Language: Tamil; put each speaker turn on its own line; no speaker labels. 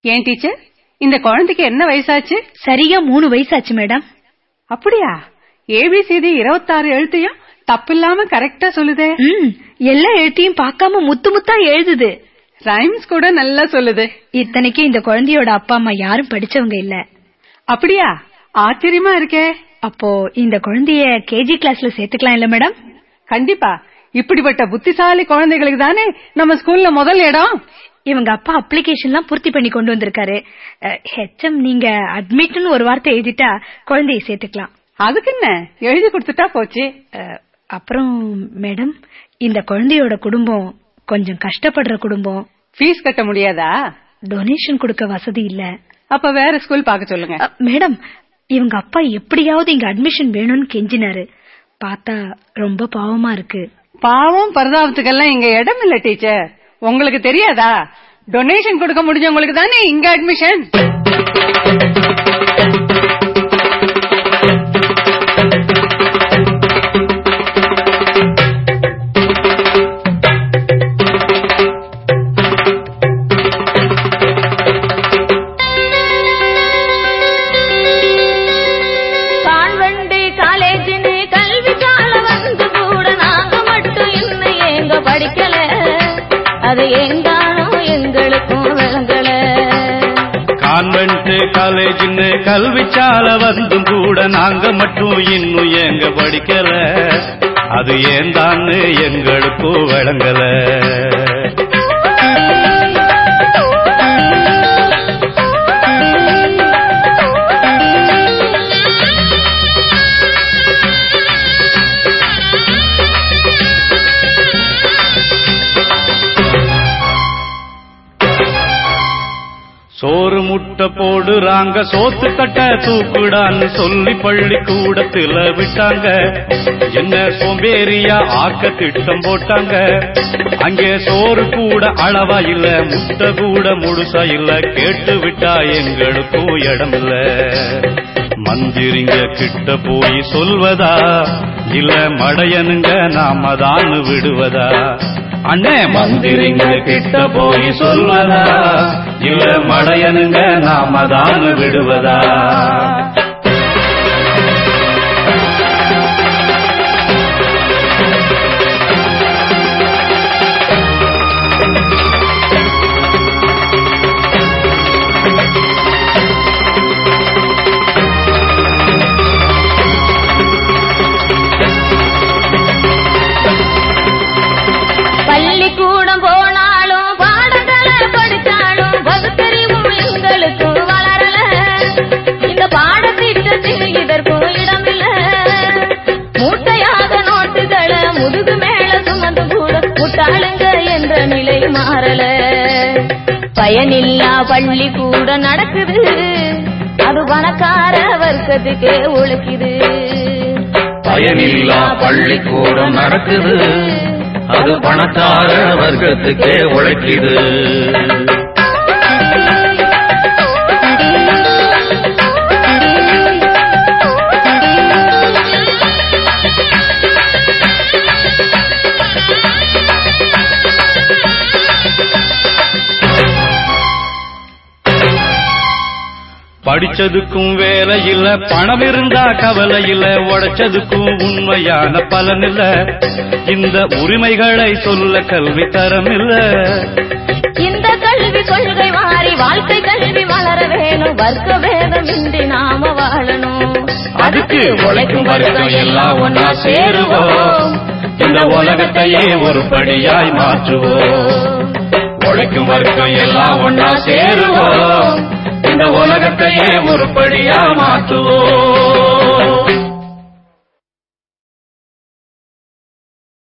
ஏன் டீச்சர், இந்த குழந்தைக்கு என்ன வயசாச்சு?
சரியா 3 வயசாச்சு மேடம்.
அப்படியா? ABCD 26 எழுத்தையும் தப்பில்லாம கரெக்டா சொல்லுதே.
எல்லா எழுத்தையும் பார்க்காம முத்து முத்தா எழுதுது.
ரைம்ஸ் கூட நல்லா சொல்லுது.
இத்தனைக்கு இந்த குழந்தையோட அப்பா அம்மா யாரும் படிச்சவங்க இல்ல.
அப்படியா? ஆச்சரியமா இருக்கே.
அப்போ இந்த குழந்தைய KG கிளாஸ்ல சேர்த்துக்கலாம் இல்ல மேடம்?
கண்டிப்பா. இப்படிப்பட்ட புத்திசாலி குழந்தைகளுக்கு தானே நம்ம ஸ்கூல்ல முதல் இடம்.
இவங்க அப்பா அப்ளிகேஷன்லாம் பூர்த்தி பண்ணி கொண்டு வந்திருக்காரு. HM நீங்க அட்மிட்னு ஒரு வார்த்தை எழுதிட்டா குழந்தையை சேர்த்துக்கலாம்.
அதுக்கு என்ன, எழுதி கொடுத்துட்டா போச்சு.
அப்புறம் மேடம், இந்த குழந்தையோட குடும்பம் கொஞ்சம் கஷ்டப்படுற குடும்பம்.
ஃபீஸ் கட்ட முடியாதா?
டொனேஷன் கொடுக்க வசதி இல்ல.
அப்ப வேற ஸ்கூல் பார்க்க சொல்லுங்க.
மேடம், இவங்க அப்பா எப்படியாவது இங்க அட்மிஷன் வேணும்னு கெஞ்சினாரு. பார்த்தா ரொம்ப பாவமா இருக்கு.
பாவம் பரிதாபத்துக்கெல்லாம் இங்க இடம் இல்ல டீச்சர். உங்களுக்கு தெரியாதா? டொனேஷன் கொடுக்க முடிஞ்சவங்களுக்கு தானே இங்க அட்மிஷன்.
காலேஜின்னு கல்விச்சால வந்தும் கூட நாங்க மட்டும் இன்னும் எங்க படிக்கல. அது ஏந்தான்னு எங்களுக்கும் விளங்கல. சோறு முட்டை போடுறாங்க, சோத்து கட்ட தூக்குடான்னு சொல்லி பள்ளி கூடத்துல விட்டாங்க. என்ன சோம்பேறியா ஆக்க திட்டம் போட்டாங்க. அங்கே சோறு கூட அளவா இல்ல, முட்டை கூட முழுசா இல்ல. கேட்டு விட்டா எங்களுக்கும் இடம் இல்ல. மந்திரிங்க கிட்ட போய் சொல்வதா, இல்ல மடையனுங்க நாம தான் விடுவதா? அண்ணே, மந்திரிங்க கிட்ட போய் சொல்வதா, இல்ல மடையனுங்க நாம தான் விடுவதா?
பள்ளிக்கூடம் போனாலும் பாடங்களை படிச்சாலும் பகுத்தறிவும் எங்களுக்கு வளரல. இந்த பாடத்திட்டத்தில் இதற்கும் இடமில்ல. மூட்டையாக நோட்டுகளை முதுகு மேல சுமந்து கூட முட்டாளுங்க என்ற நிலை மாறல. பயனில்லா பள்ளி கூட நடக்குது, அது பணக்கார வர்க்கத்துக்கே உழைக்குது.
பயனில்லா பள்ளிக்கூடம் நடக்குது, அது பணக்கார வர்க்கத்துக்கே உழைக்குது. படிச்சதுக்கும் வேலை இல்ல, பணம் இருந்தா கவலை இல்ல. உடைச்சதுக்கும் உண்மையான பலன் இல்ல. இந்த உரிமைகளை சொல்ல கல்வி தரம் இல்ல.
இந்த கல்வி கொள்கை மாறி வாழ்க்கை கல்வி வளர வேணும். வர்க்க வேதம் இன்றி நாம வாழணும்.
அதுக்கு உழைக்கும் வர்க்கம் எல்லாம் ஒன்னா சேருவோம். இந்த உலகத்தையே ஒரு படியாய் மாற்றுவோம். உழைக்கும் வர்க்கம் எல்லாம் ஒன்னா சேருவோம். இந்த உலகத்தையே ஒரு படியா மாற்றுவோம்.